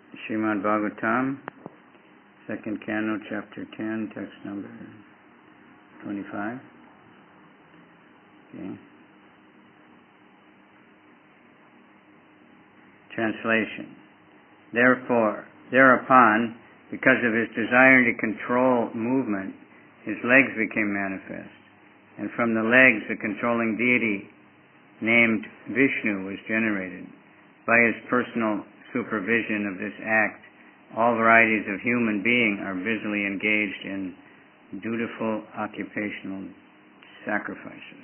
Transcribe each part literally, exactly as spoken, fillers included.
Srimad Bhagavatam, second canto, chapter ten, text number twenty-five. Okay. Translation. Therefore, thereupon, because of his desire to control movement, his legs became manifest, and from the legs a controlling deity named Vishnu was generated. By his personal supervision of this act, all varieties of human being are busily engaged in dutiful occupational sacrifices.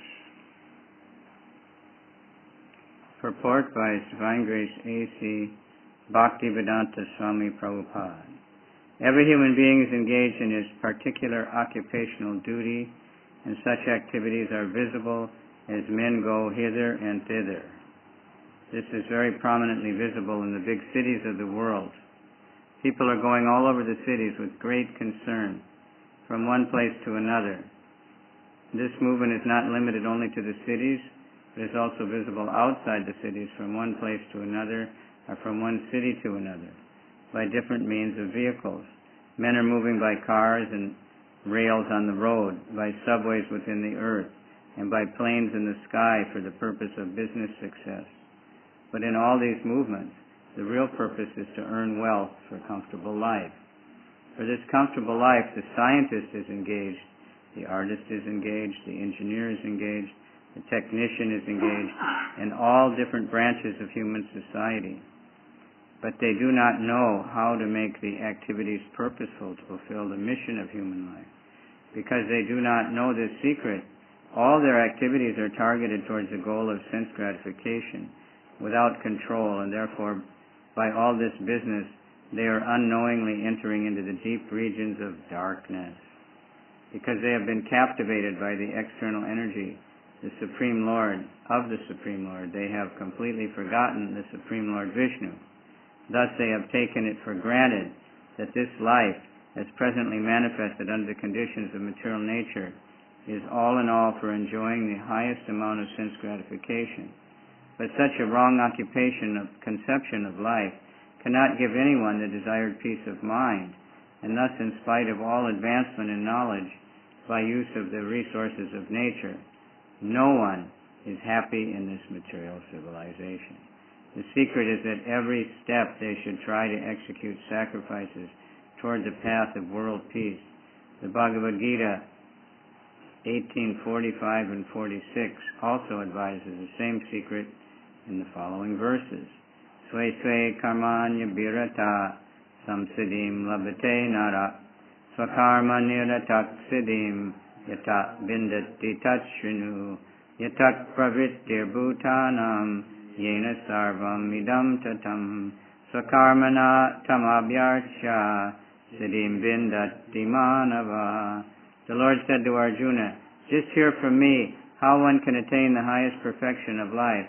Purport by His Divine Grace A C Bhaktivedanta Swami Prabhupada. Every human being is engaged in his particular occupational duty, and such activities are visible as men go hither and thither. This is very prominently visible in the big cities of the world. People are going all over the cities with great concern from one place to another. This movement is not limited only to the cities, but is also visible outside the cities from one place to another or from one city to another by different means of vehicles. Men are moving by cars and rails on the road, by subways within the earth, and by planes in the sky for the purpose of business success. But in all these movements, the real purpose is to earn wealth for comfortable life. For this comfortable life, the scientist is engaged, the artist is engaged, the engineer is engaged, the technician is engaged, in all different branches of human society. But they do not know how to make the activities purposeful to fulfill the mission of human life. Because they do not know this secret, all their activities are targeted towards the goal of sense gratification, without control, and therefore by all this business they are unknowingly entering into the deep regions of darkness. Because they have been captivated by the external energy, the Supreme Lord, of the Supreme Lord, they have completely forgotten the Supreme Lord Vishnu. Thus they have taken it for granted that this life, as presently manifested under the conditions of material nature, is all in all for enjoying the highest amount of sense gratification. But such a wrong occupation of conception of life cannot give anyone the desired peace of mind, and thus, in spite of all advancement in knowledge by use of the resources of nature, no one is happy in this material civilization. The secret is that every step they should try to execute sacrifices toward the path of world peace. The Bhagavad Gita eighteen forty-five and forty-six also advises the same secret in the following verses. Sve sve karmanya birata samsiddhim labhate nara swakarma niratak siddhim yatat bindati tatshinu yatat pravrittir bhutanam yena sarvam idam tatam swakarmana tamabhyarcha siddhim bindati manava. The Lord said to Arjuna, just hear from me how one can attain the highest perfection of life.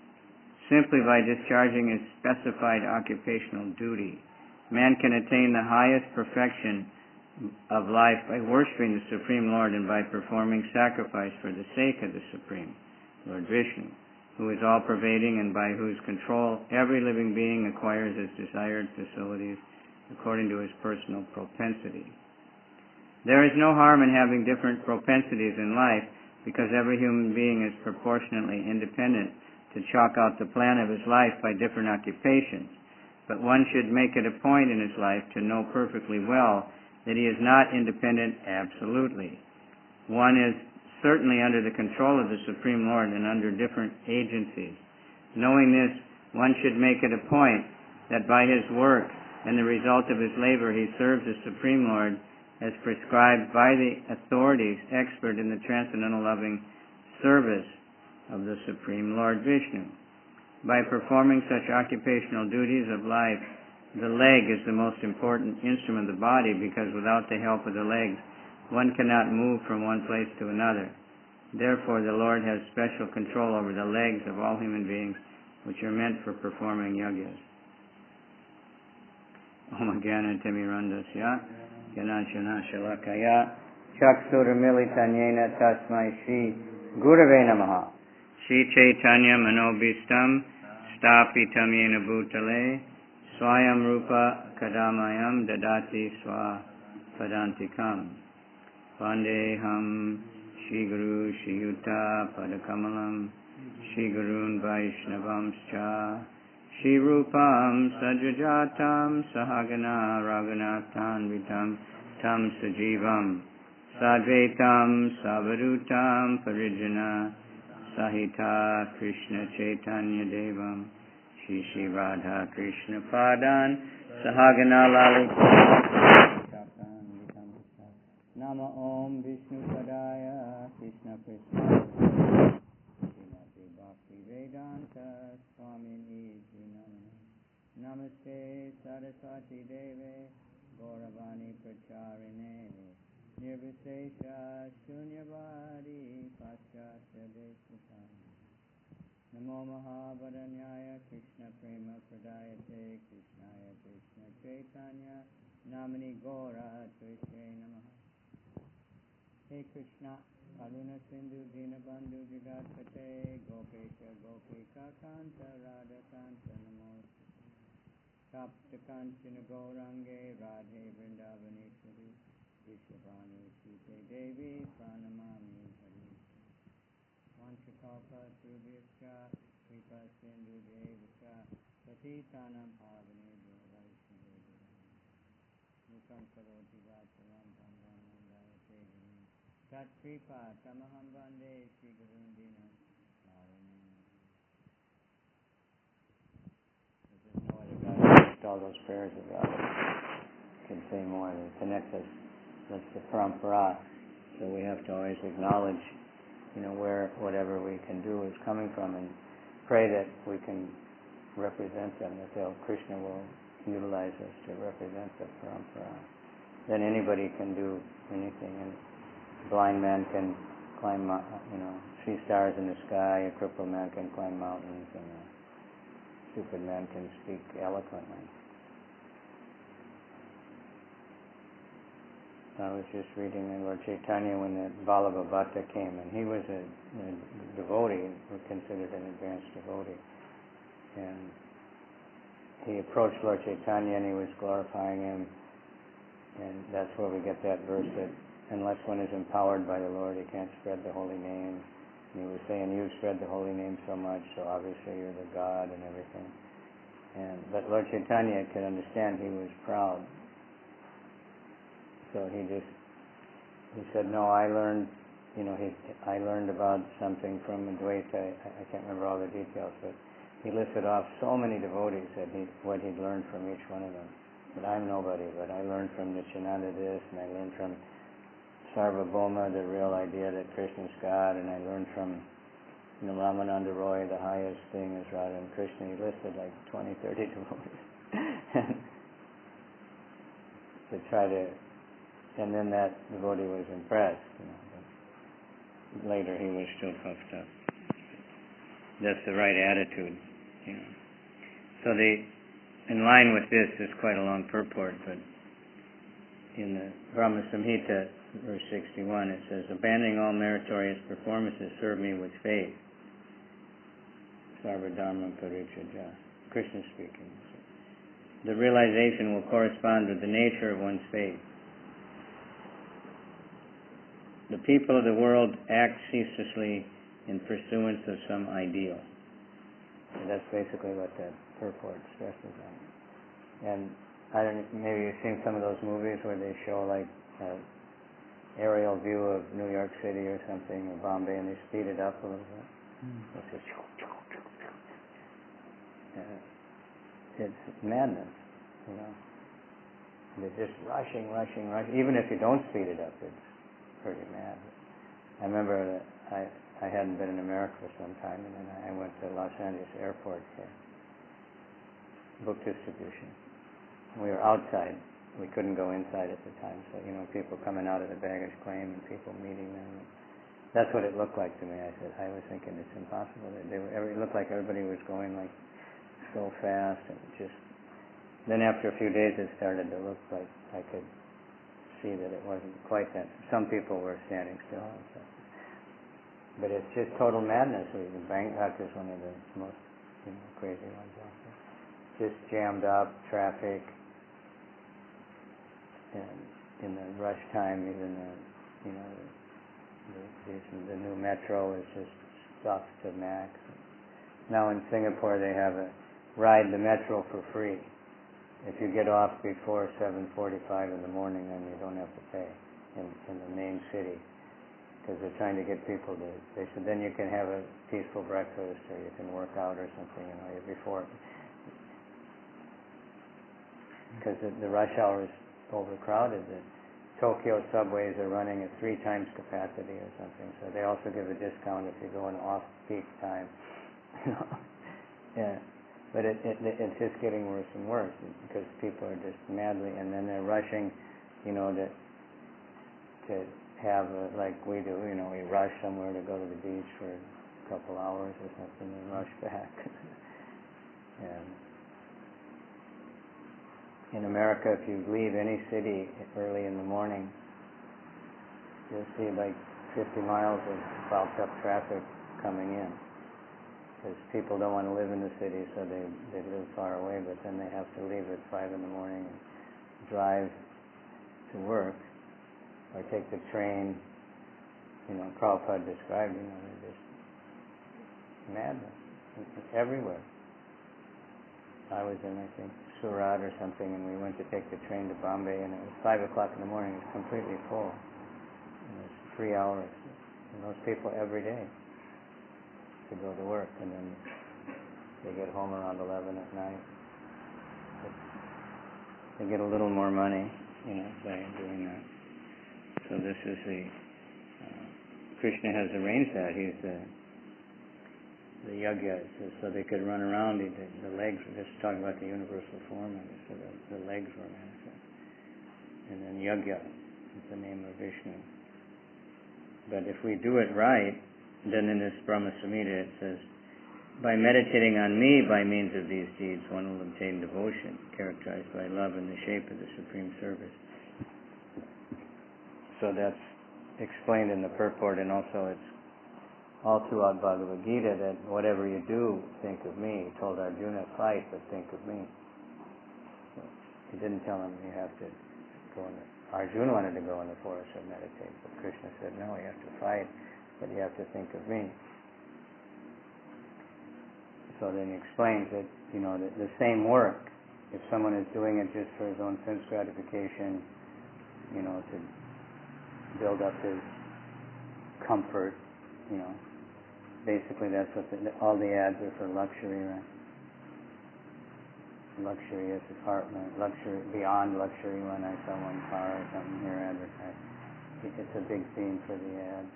Simply by discharging his specified occupational duty, man can attain the highest perfection of life by worshiping the Supreme Lord and by performing sacrifice for the sake of the Supreme Lord Vishnu, who is all-pervading and by whose control every living being acquires its desired facilities according to his personal propensity. There is no harm in having different propensities in life, because every human being is proportionately independent to chalk out the plan of his life by different occupations. But one should make it a point in his life to know perfectly well that he is not independent absolutely. One is certainly under the control of the Supreme Lord and under different agencies. Knowing this, one should make it a point that by his work and the result of his labor he serves the Supreme Lord as prescribed by the authorities expert in the transcendental loving service of the Supreme Lord Vishnu. By performing such occupational duties of life, the leg is the most important instrument of the body, because without the help of the legs, one cannot move from one place to another. Therefore, the Lord has special control over the legs of all human beings, which are meant for performing yagyas. Om Gyana Timirandasya Ganashana Shalakaya Chaksuramilitanyena Tasmai Shri Gurave Namaha. Shri Chaitanya Manobhistam Stapitam Yena Bhutale Swayam Rupa Kadamayam Dadati Swa Padantikam Vandeham Shri Guru Shri Yuta Padakamalam Shri Gurun Vaishnavamscha Shri Rupam Sajajatam Sahagana Raghunathan Vitam Tam Sajivam Sadvaitam Savadutam Parijana Sahita Krishna Chaitanya Devam Shri Shri Radha Krishna Padan Sahagana Lalita Nama Om Vishnu Padaya Krishna Krishna Srimati Bhakti Vedanta Swamini Namah Namaste Saraswati Deve Gauravani Pracharine Nirvisesha Shunyavadi Paschasya Deshmatan Namo Mahabharanyaya Krishna Prema Pradayate Krishnaya Krishna Chaitanya Namani Gora Tuishe Namaha Hey Krishna Karuna Sindhu Dinabandhu Jagatpate Gopesha Gopika Kanta Radha Kanta Namo Tapta Kanchana Gaurange Radhe Vrindavaneshwari Vishwavanu Sute Devi Pranamami Hari Vanchakalpa Trubhyascha Kripa Sindhu Devascha Patitanam Pavanebhyo Vaishnavebhyo Mukam Karoti Vachalam Bhangam Nandayate Gini Tat Kripa Tamaham Vande Shri Gurundina Saranam. There's no other God except all those prayers of God. Can say more to connect us. That's the parampara. So we have to always acknowledge, you know, where whatever we can do is coming from, and pray that we can represent them, that they'll, Krishna will utilize us to represent the parampara. Then anybody can do anything, and a blind man can climb, you know, see stars in the sky, a crippled man can climb mountains, and a stupid man can speak eloquently. I was just reading in Lord Chaitanya when the Vallabha Bhatta came, and he was a, a devotee, considered an advanced devotee. And he approached Lord Chaitanya and he was glorifying him, and that's where we get that verse that unless one is empowered by the Lord, he can't spread the holy name. And he was saying, you've spread the holy name so much, so obviously you're the God and everything. And but Lord Chaitanya could understand he was proud. So he just, he said, no, I learned, you know, he, I learned about something from Advaita. I, I can't remember all the details, but he listed off so many devotees that he, what he'd learned from each one of them. But I'm nobody, but I learned from Nityananda this, and I learned from Sarvabhauma, the real idea that Krishna's God, and I learned from, you know, Ramananda Roy, the highest thing is Radha and Krishna. He listed like twenty, thirty devotees. To try to, and then that devotee was impressed, you know, but later he was still puffed up. That's the right attitude, you know. So the, in line with this, is quite a long purport, but in the Brahma Samhita, verse sixty-one, it says, abandoning all meritorious performances, serve me with faith. Sarva Dharma Parichaja. Krishna speaking. The realization will correspond with the nature of one's faith. The people of the world act ceaselessly in pursuance of some ideal. So that's basically what that purport stresses on. And I don't, maybe you've seen some of those movies where they show like an aerial view of New York City or something, or Bombay, and they speed it up a little bit. Mm. It's just, uh, it's madness, you know. They're just rushing, rushing, rushing. Even if you don't speed it up, it's pretty mad. I remember that I, I hadn't been in America for some time, and then I went to Los Angeles Airport for book distribution. We were outside. We couldn't go inside at the time, so, you know, people coming out of the baggage claim and people meeting them. That's what it looked like to me. I said, I was thinking it's impossible. They were, it looked like everybody was going like so fast, and just, then after a few days it started to look like I could see that it wasn't quite that. Some people were standing still and stuff. But it's just total madness. Bangkok is one of the most, you know, crazy ones out there. just jammed up, traffic, and in the rush time, even the, you know, the, the, the new metro is just stuffed to max. Now in Singapore, they have a ride the metro for free. If you get off before seven forty-five in the morning, then you don't have to pay in, in the main city, because they're trying to get people to, they said then you can have a peaceful breakfast, or you can work out or something, you know, before, because the, the rush hour is overcrowded. The Tokyo subways are running at three times capacity or something, so they also give a discount if you go in off-peak time. Yeah. But it, it, it's just getting worse and worse, because people are just madly, and then they're rushing, you know, to to have a, like we do, you know, we rush somewhere to go to the beach for a couple hours or something, and rush back. And in America, if you leave any city early in the morning, you'll see like fifty miles of backed up traffic coming in. Because people don't want to live in the city, so they, they live far away, but then they have to leave at five in the morning and drive to work, or take the train. You know, Prabhupada described, you know, they're just madness. It's everywhere. I was in, I think, Surat or something, and we went to take the train to Bombay, and it was five o'clock in the morning. It was completely full. And it was three hours. And those people every day to go to work, and then they get home around eleven at night. But they get a little more money, you know, by doing that. So this is the uh, Krishna has arranged that. He's the the yajna, so they could run around. The, the legs. This is talking about the universal form, and so the, the legs were manifest. And then yajna is the name of Vishnu. But if we do it right, then in this Brahma Samhita it says, by meditating on me by means of these deeds, one will obtain devotion, characterized by love in the shape of the supreme service. So that's explained in the purport, and also it's all throughout Bhagavad Gita that whatever you do, think of me. He told Arjuna, fight, but think of me. So he didn't tell him you have to go in the, Arjuna wanted to go in the forest and meditate, but Krishna said, no, you have to fight, but you have to think of me. So then he explains that, you know, the, the same work, if someone is doing it just for his own sense gratification, you know, to build up his comfort, you know, basically that's what the, all the ads are for luxury, right? Luxurious apartment, luxury, beyond luxury. When I saw one car or something here advertised, it's a big theme for the ads.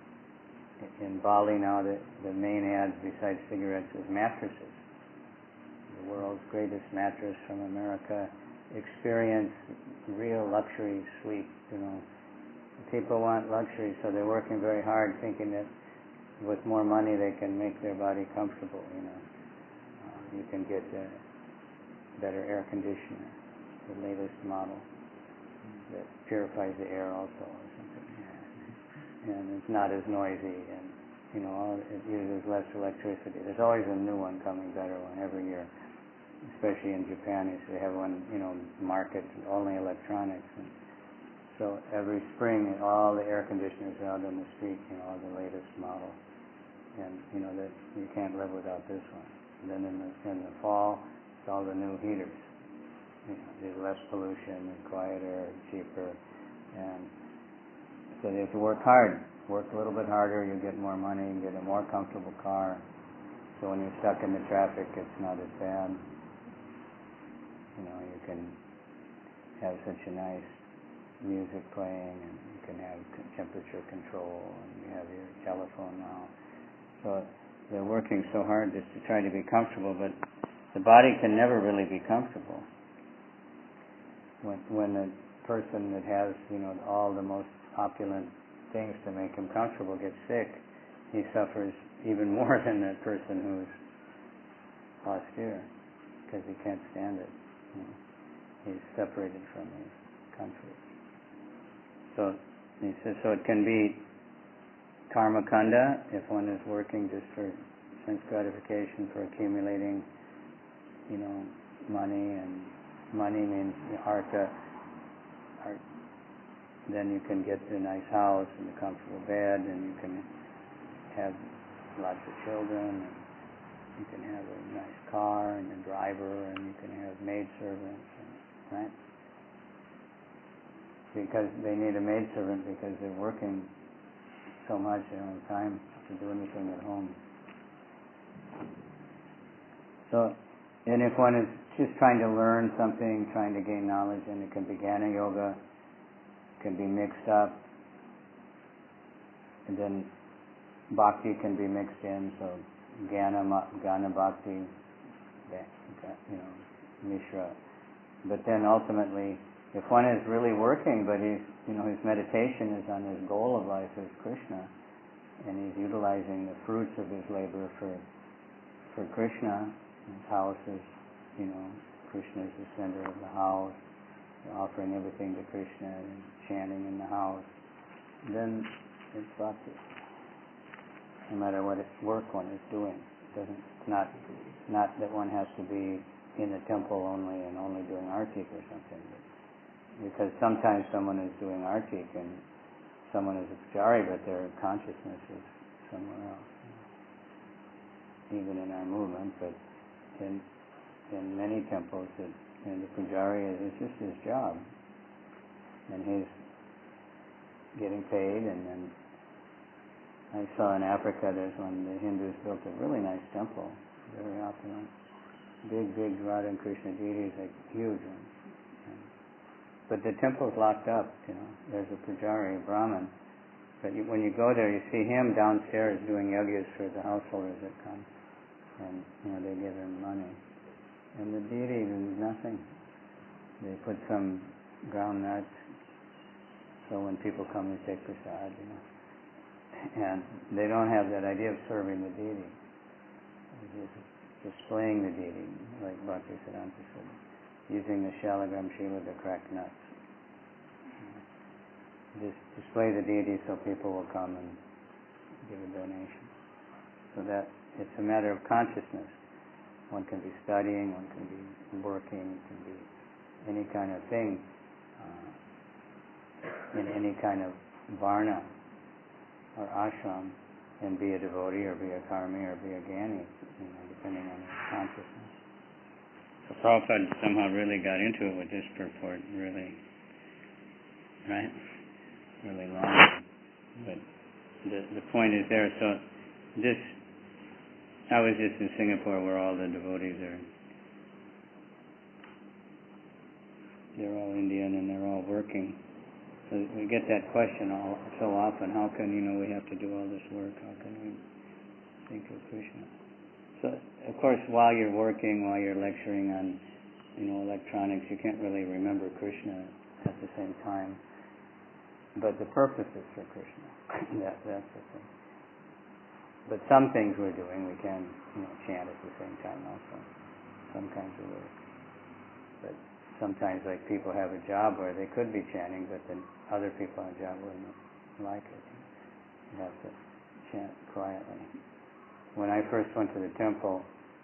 In Bali now, the, the main ads besides cigarettes is mattresses. The world's greatest mattress from America. Experience real luxury sleep, you know. People want luxury, so they're working very hard thinking that with more money they can make their body comfortable, you know. Uh, you can get a better air conditioner, the latest model that purifies the air also or something. And it's not as noisy, and you know, all, it uses less electricity. There's always a new one coming, better one every year. Especially in Japan, they have one, you know, market only electronics. And so every spring, all the air conditioners are out on the street, you know, all the latest model. And you know that you can't live without this one. And then in the in the fall, it's all the new heaters. You know, there's less pollution, and quieter, cheaper, and so they have to work hard. Work a little bit harder, you get more money, you get a more comfortable car. So when you're stuck in the traffic, it's not as bad. You know, you can have such a nice music playing, and you can have temperature control, and you have your telephone now. So they're working so hard just to try to be comfortable, but the body can never really be comfortable. When, when a person that has, you know, all the most opulent things to make him comfortable gets sick, he suffers even more than that person who's austere, because he can't stand it. You know, he's separated from his comfort. So he says, so it can be karma kanda if one is working just for sense gratification, for accumulating, you know, money, and money means artha. Art, then you can get a nice house and a comfortable bed, and you can have lots of children, and you can have a nice car and a driver, and you can have maidservants, right? Because they need a maidservant because they're working so much, they don't have time to do anything at home. So, and if one is just trying to learn something, trying to gain knowledge, and it can be Jnana Yoga, can be mixed up, and then Bhakti can be mixed in, so Jnana, Jnana Bhakti, you know, Mishra. But then ultimately, if one is really working, but he's, you know, his meditation is on his goal of life is Krishna, and he's utilizing the fruits of his labor for for Krishna, his house is, you know, Krishna is the center of the house, offering everything to Krishna and chanting in the house, then it's bhakti. No matter what work one is doing, it doesn't. It's not not that one has to be in the temple only and only doing artik or something. Because sometimes someone is doing artik and someone is a pujari, but their consciousness is somewhere else. Even in our movement, but in in many temples, it, and the pujari is it's just his job, and he's getting paid. And then I saw in Africa, there's one, the Hindus built a really nice temple, very opulent, big, big Radha and Krishna deities, like huge ones. But the temple's locked up, you know. There's a pujari, a Brahmin, but you, when you go there, you see him downstairs doing yajnas for the householders that come, and you know they give him money. And the deity does nothing. They put some ground nuts, so when people come, they take prasad, you know. And they don't have that idea of serving the deity. They're just displaying the deity, like Bhaktisiddhanta said, using the shalagram shila to crack nuts. Just display the deity so people will come and give a donation. So that it's a matter of consciousness. One can be studying, one can be working, it can be any kind of thing, uh, in any kind of varna or ashram, and be a devotee or be a karmi or be a jnani, you know, depending on your consciousness. So Prabhupada somehow really got into it with this purport, really, right? Really long. But the the point is there. So this, I was just in Singapore where all the devotees are, they're all Indian and they're all working. So we get that question all, so often, how can, you know, we have to do all this work, how can we think of Krishna? So, of course, while you're working, while you're lecturing on, you know, electronics, you can't really remember Krishna at the same time. But the purpose is for Krishna. that, that's the thing. But some things we're doing, we can, you know, chant at the same time also. Some kinds of work. But sometimes, like, people have a job where they could be chanting, but then other people on the job wouldn't like it. You have to chant quietly. When I first went to the temple,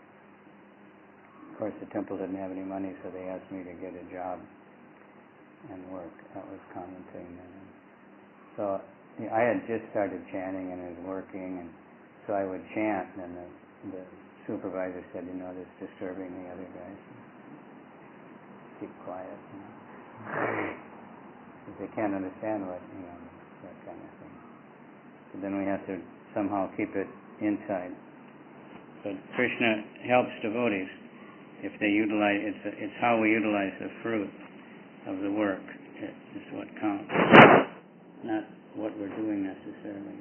of course the temple didn't have any money, so they asked me to get a job and work. That was a common thing then. So you know, I had just started chanting and I was working, and so I would chant, and the, the supervisor said, you know, this is disturbing the other guys. Keep quiet, you know. Because they can't understand what, you know, that kind of thing. So then we have to somehow keep it inside. But Krishna helps devotees if they utilize, it's, it's how we utilize the fruit of the work. It's what counts, not what we're doing necessarily.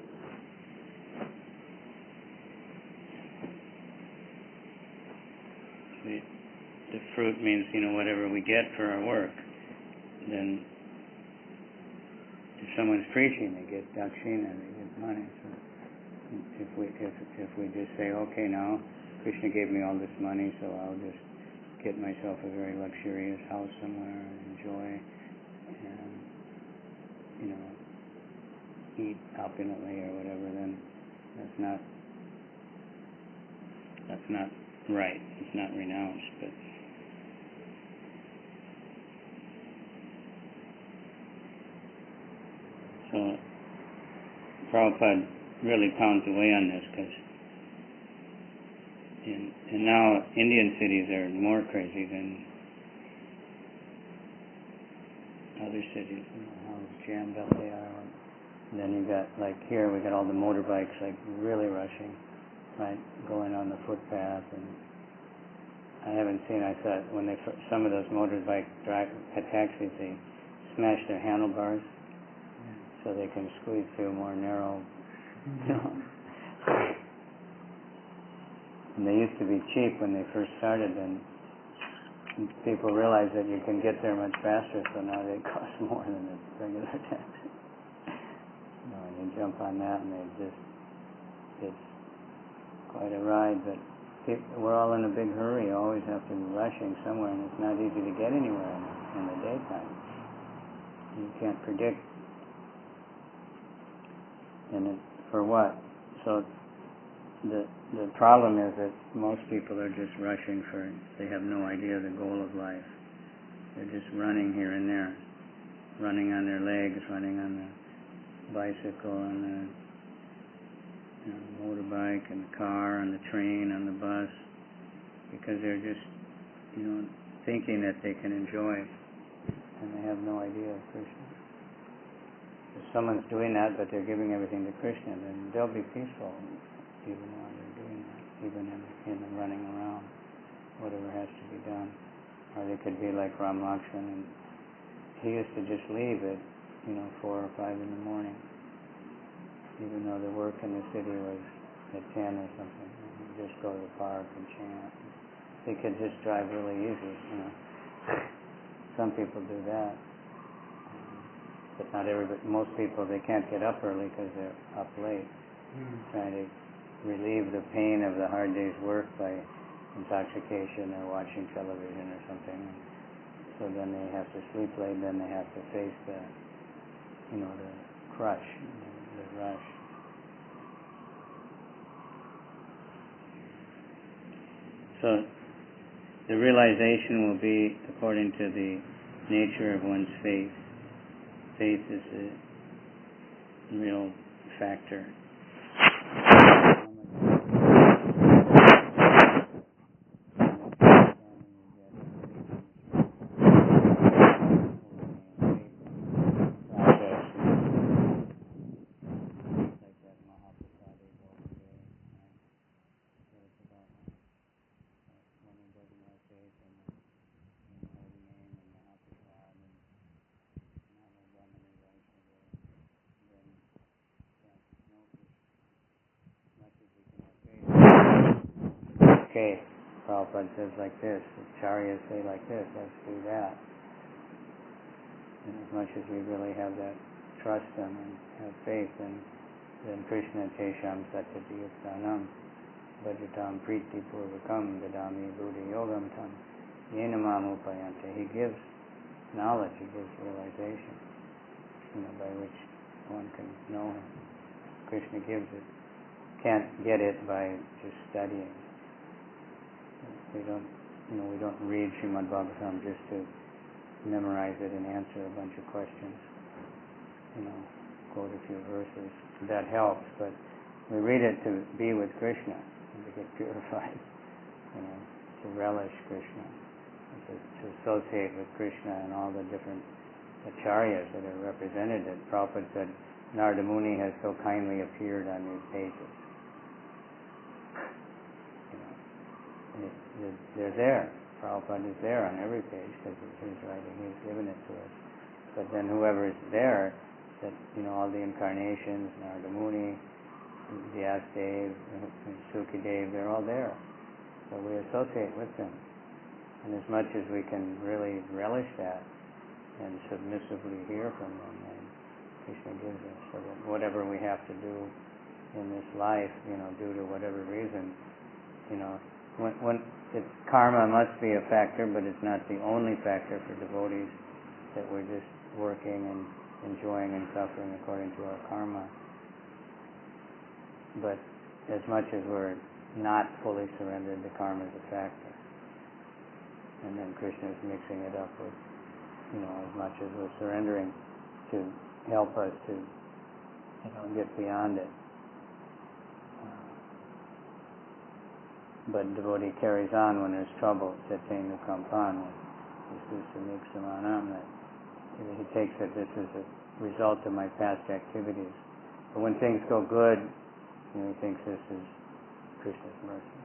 The, the fruit means, you know, whatever we get for our work. Then if someone's preaching, they get dakshina, they get money. So if we if if we just say, okay, now Krishna gave me all this money, so I'll just get myself a very luxurious house somewhere and enjoy, and you know, eat opulently or whatever, then that's not that's not right. It's not renounced, but Prabhupada really pounds away on this, because and, and now Indian cities are more crazy than other cities, you know, how jammed up they are. And then you got, like here, we got all the motorbikes, like, really rushing, right, going on the footpath. And I haven't seen, I thought, when they, some of those motorbike drive, taxis, they smash their handlebars so they can squeeze through more narrow, you know. And they used to be cheap when they first started, and people realized that you can get there much faster, so now they cost more than a regular taxi. You know, and you jump on that, and they just, it's quite a ride, but people, we're all in a big hurry. You always have to be rushing somewhere, and it's not easy to get anywhere in, in the daytime. You can't predict. And it, for what? So the the problem is that most people are just rushing for, they have no idea the goal of life. They're just running here and there, running on their legs, running on the bicycle, on the you know, motorbike, and the car, on the train, on the bus, because they're just, you know, thinking that they can enjoy, and they have no idea of Krishna. If someone's doing that, but they're giving everything to Krishna, then they'll be peaceful, even while they're doing that, even in, in the running around, whatever has to be done. Or they could be like Ram Lakshman, and he used to just leave at, you know, four or five in the morning, even though the work in the city was at ten or something. He'd just go to the park and chant. They could just drive really easy, you know. Some people do that. But not everybody, most people, they can't get up early because they're up late, mm. trying to relieve the pain of the hard day's work by intoxication or watching television or something. So then they have to sleep late, then they have to face the, you know, the crush, the, the rush. So the realization will be according to the nature of one's faith. Faith is a real factor. Okay, Prabhupada says like this, the Acharyas say like this, let's do that. And as much as we really have that trust in and have faith, and then Krishna Tesham Satyati Yuktanam Vajatam Priti Purvakam Dadami Buddhi Yogam Tam Yenamam Upayante. He gives knowledge, he gives realization, you know, by which one can know him. Krishna gives it. Can't get it by just studying. We don't, you know, we don't read Srimad Bhagavatam just to memorize it and answer a bunch of questions. You know, quote a few verses. That helps, but we read it to be with Krishna, and to get purified. You know, to relish Krishna, and to, to associate with Krishna and all the different acharyas that are represented. That Prabhupada said, Narada Muni has so kindly appeared on these pages. They're there. Prabhupada is there on every page because it's his writing. He's given it to us. But then whoever is there, that, you know, all the incarnations, Narada Muni, Vyasadeva, Sukadeva, they're all there. So we associate with them. And as much as we can really relish that and submissively hear from them, and Krishna gives us, so that whatever we have to do in this life, you know, due to whatever reason, you know, When, when it's, karma must be a factor, but it's not the only factor for devotees, that we're just working and enjoying and suffering according to our karma. But as much as we're not fully surrendered, the karma is a factor. And then Krishna is mixing it up with, you know, as much as we're surrendering to help us to You don't get beyond it. But devotee carries on when there's trouble. Setting the kampan, this is the mixamanam, that he takes it, this is a result of my past activities. But when things go good, you know, he thinks this is Krishna's mercy.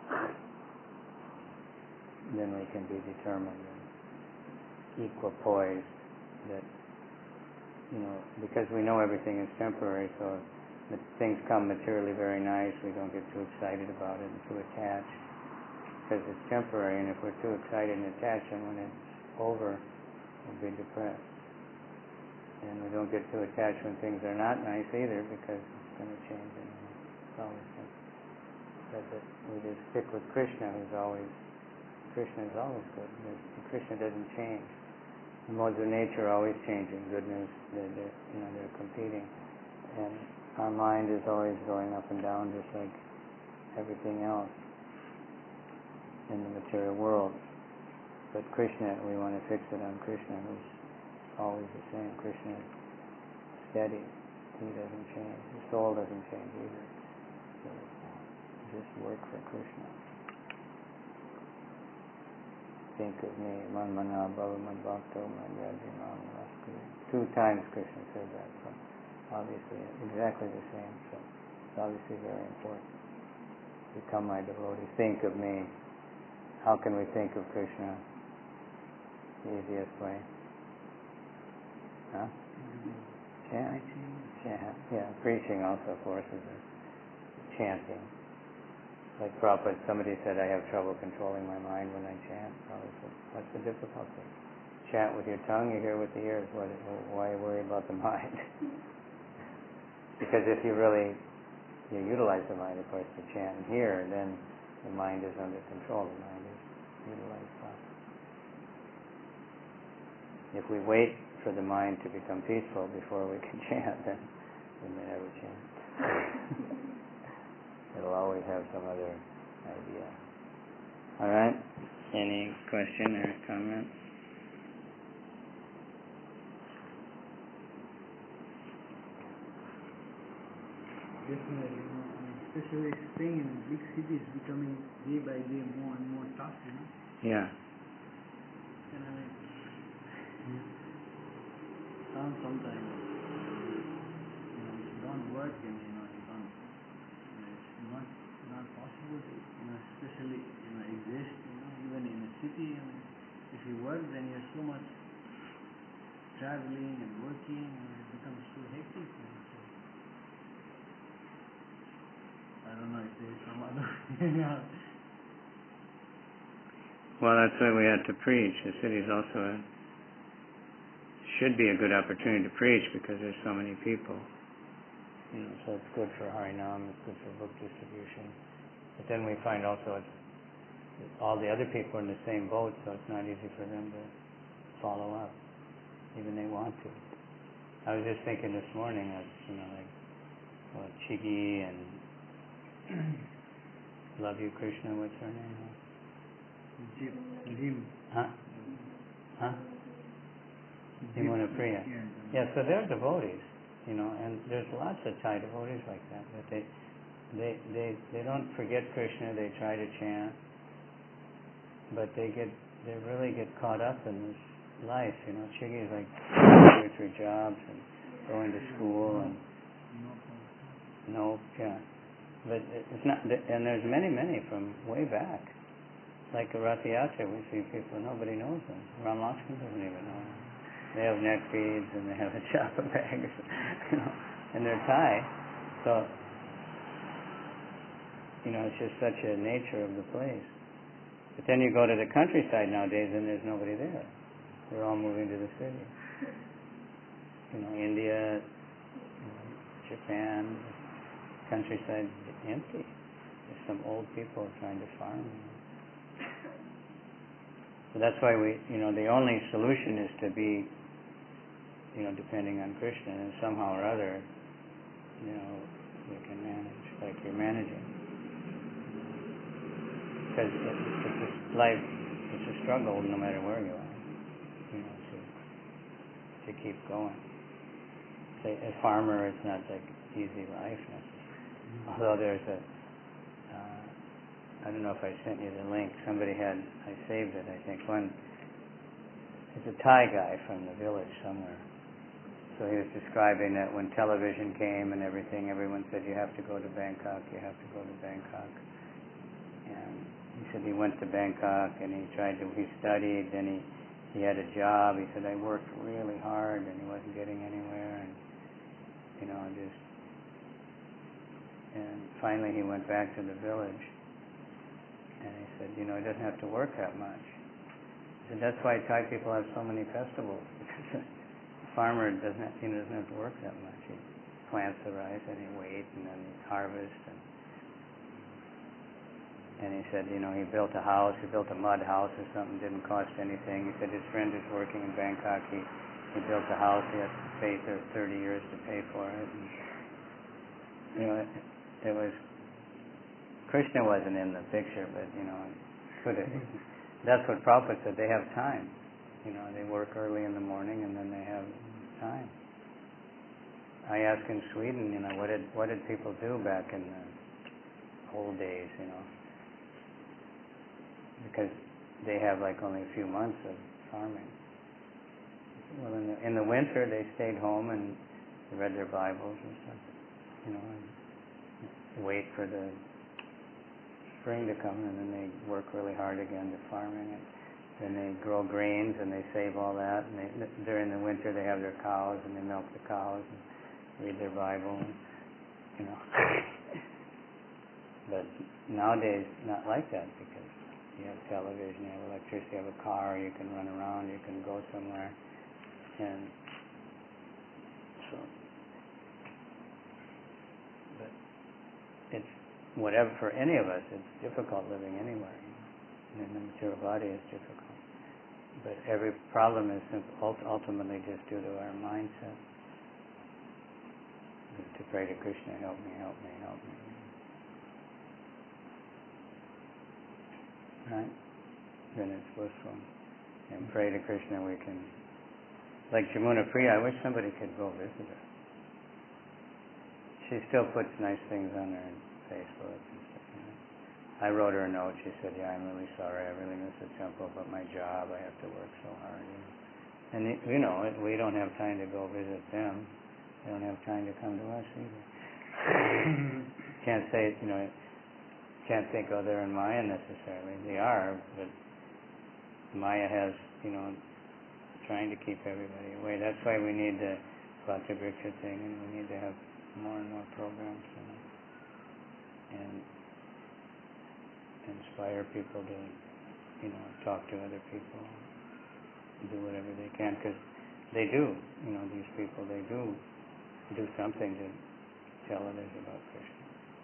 Then we can be determined and equipoised that, you know, because we know everything is temporary, so if things come materially very nice, we don't get too excited about it and too attached, because it's temporary, and if we're too excited and attached, then when it's over, we'll be depressed. And we don't get too attached when things are not nice either, because it's going to change anyway. It's always good. But that we just stick with Krishna, who's always, Krishna is always good. Krishna doesn't change. The modes of nature are always changing. Goodness, they're, they're, you know, they're competing. And our mind is always going up and down, just like everything else in the material world. But Krishna, we want to fix it on Krishna, who's always the same. Krishna is steady. He doesn't change. The soul doesn't change either. So just work for Krishna. Think of me, man mana bhava man bhakto man yaji man vastu. Two times Krishna said that, so obviously exactly the same, so it's obviously very important. Become my devotee. Think of me. How can we think of Krishna? The easiest way. Huh? Chant. Chant. Yeah, preaching also, of course, is a chanting. Like Prabhupada, somebody said, I have trouble controlling my mind when I chant. Prabhupada said, what's the difficulty? Chant with your tongue, you hear with the ears. What, why worry about the mind? Because if you really you utilize the mind, of course, to chant and hear, then the mind is under control. The mind is utilized properly. If we wait for the mind to become peaceful before we can chant, then we may never chant. It'll always have some other idea. All right? Any question or comment? Definitely, you know, especially staying in big cities, becoming day by day more and more tough, you know. Yeah. And I mean, sounds sometimes, you know, if you don't work and you know you don't, you know, it's not not possible to, you know, especially you know exist, you know, even in a city. I mean, if you work, then you're so much traveling and working, and it becomes so hectic. You know, so I don't know if there is some other. Well, that's why we had to preach. The city's also a, should be a good opportunity to preach because there's so many people. You know, so it's good for Harinam, it's good for book distribution. But then we find also it's all the other people are in the same boat, so it's not easy for them to follow up, even they want to. I was just thinking this morning of, you know, like, well, Chigi and Love You Krishna, what's her name? Jim. Huh? Huh? Yamuna Priya. Yeah, so they're devotees, you know, and there's lots of Thai devotees like that. That they, they, they, they don't forget Krishna. They try to chant, but they get, they really get caught up in this life, you know. Chigi is like two or three jobs and going to school and no, yeah. But it's not, and there's many, many from way back. Like a Rath Yatra, we see people, nobody knows them. Ram Lakshman doesn't even know them. They have neck beads and they have a chopper bag, you know, and they're Thai. So, you know, it's just such a nature of the place. But then you go to the countryside nowadays and there's nobody there. They're all moving to the city. You know, India, you know, Japan, countryside empty. There's some old people trying to farm. So that's why we, you know, the only solution is to be, you know, depending on Krishna, and somehow or other, you know, we can manage, like you're managing. Because it's a life, it's a struggle no matter where you are, you know, to, to keep going. say a farmer, it's not like easy life necessarily. Although there's a, uh, I don't know if I sent you the link. Somebody had, I saved it. I think one. It's a Thai guy from the village somewhere. So he was describing that when television came and everything, everyone said, you have to go to Bangkok, you have to go to Bangkok. And he said he went to Bangkok and he tried to, he studied, then he, he had a job. He said, I worked really hard and he wasn't getting anywhere. And, you know, just, and finally he went back to the village. And he said, you know, he doesn't have to work that much. He said, that's why Thai people have so many festivals. Farmer doesn't have, he doesn't have to work that much. He plants the rice and he waits and then he harvests. And, and he said, you know, he built a house, he built a mud house or something, didn't cost anything. He said his friend is working in Bangkok. He, he built a house, he has to pay thirty years to pay for it. And, you know, it, it was, Krishna wasn't in the picture, but, you know, could have. That's what Prabhupada said, they have time. You know, they work early in the morning and then they have time. I asked in Sweden, you know, what did what did people do back in the old days, you know? Because they have like only a few months of farming. Well, in the, in the winter they stayed home and read their Bibles and stuff, you know, and wait for the spring to come, and then they work really hard again to farming it. Then they grow grains and they save all that. And they, during the winter they have their cows and they milk the cows and read their Bible, and, you know. But nowadays, not like that because you have television, you have electricity, you have a car, you can run around, you can go somewhere, and so. But it's whatever for any of us. It's difficult living anywhere. And in the material body is difficult. But every problem is ultimately just due to our mindset. To pray to Krishna, help me, help me, help me. Right? Then it's blissful. And pray to Krishna, we can... Like Jamuna Priya, I wish somebody could go visit her. She still puts nice things on her Facebook and stuff. You know? I wrote her a note. She said, yeah, I'm really sorry. I really miss the temple, but my job, I have to work so hard. You know? And, it, you know, it, we don't have time to go visit them. They don't have time to come to us either. Can't say, you know, can't think, oh, they're in Maya necessarily. They are, but Maya has, you know, trying to keep everybody away. That's why we need the Bhakti Vriksha thing, and we need to have more and more programs, you know, and inspire people to, you know, talk to other people, do whatever they can, because they do, you know, these people, they do do something to tell others about Krishna.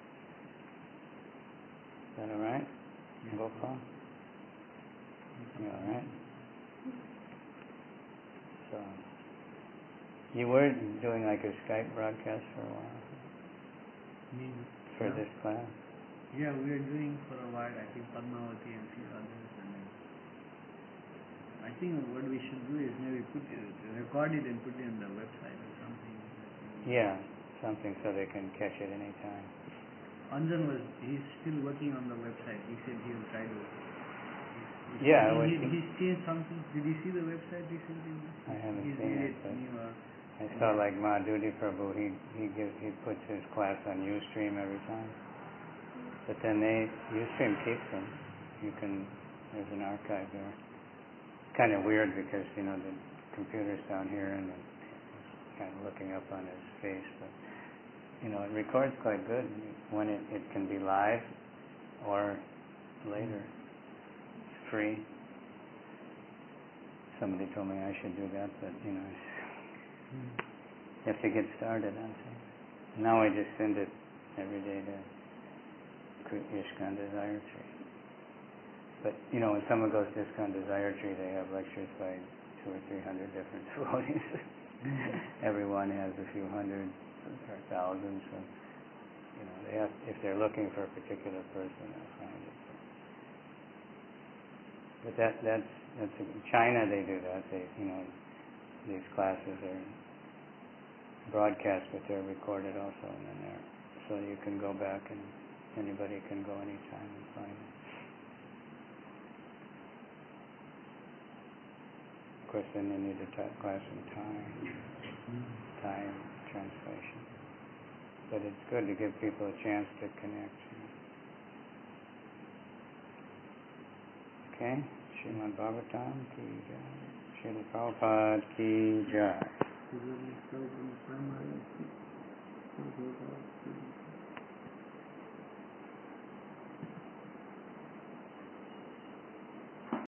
Is that all right? Yeah. Gopal? You all right? So, you were doing like a Skype broadcast for a while? Me? For Yeah. this class? Yeah, we are doing for a while. I think Padmavati and few others. And I think what we should do is maybe put it, record it and put it on the website or something. Yeah, something so they can catch it any time. Anjan was, he's still working on the website. He said he will try to. He, Yeah, he, I he, was- he's changed something. Did you see the website recently? I haven't He's seen made it, but new, uh, I saw like Madhuri Prabhu, he he gives, he puts his class on Ustream every time. But then they, Ustream keeps them. You can, there's an archive there. It's kind of weird because, you know, the computer's down here and it's kind of looking up on his face, but, you know, it records quite good when it, it can be live or later. It's free. Somebody told me I should do that, but, you know, you have to get started on things. Now I just send it every day to ISKCON Desire Tree. But, you know, when someone goes to ISKCON Desire Tree, they have lectures by two or three hundred different devotees. Everyone has a few hundred or a thousand, so, you know, they have, if they're looking for a particular person, they'll find it. But that, that's, that's, in China they do that. They, you know, these classes are broadcast, but they're recorded also, and then they're, so you can go back and anybody can go anytime and find them. Of course, then you need a t- class in time, time translation. But it's good to give people a chance to connect. Okay? Srimad Bhagavatam ki jai. Srila Prabhupada ki jai.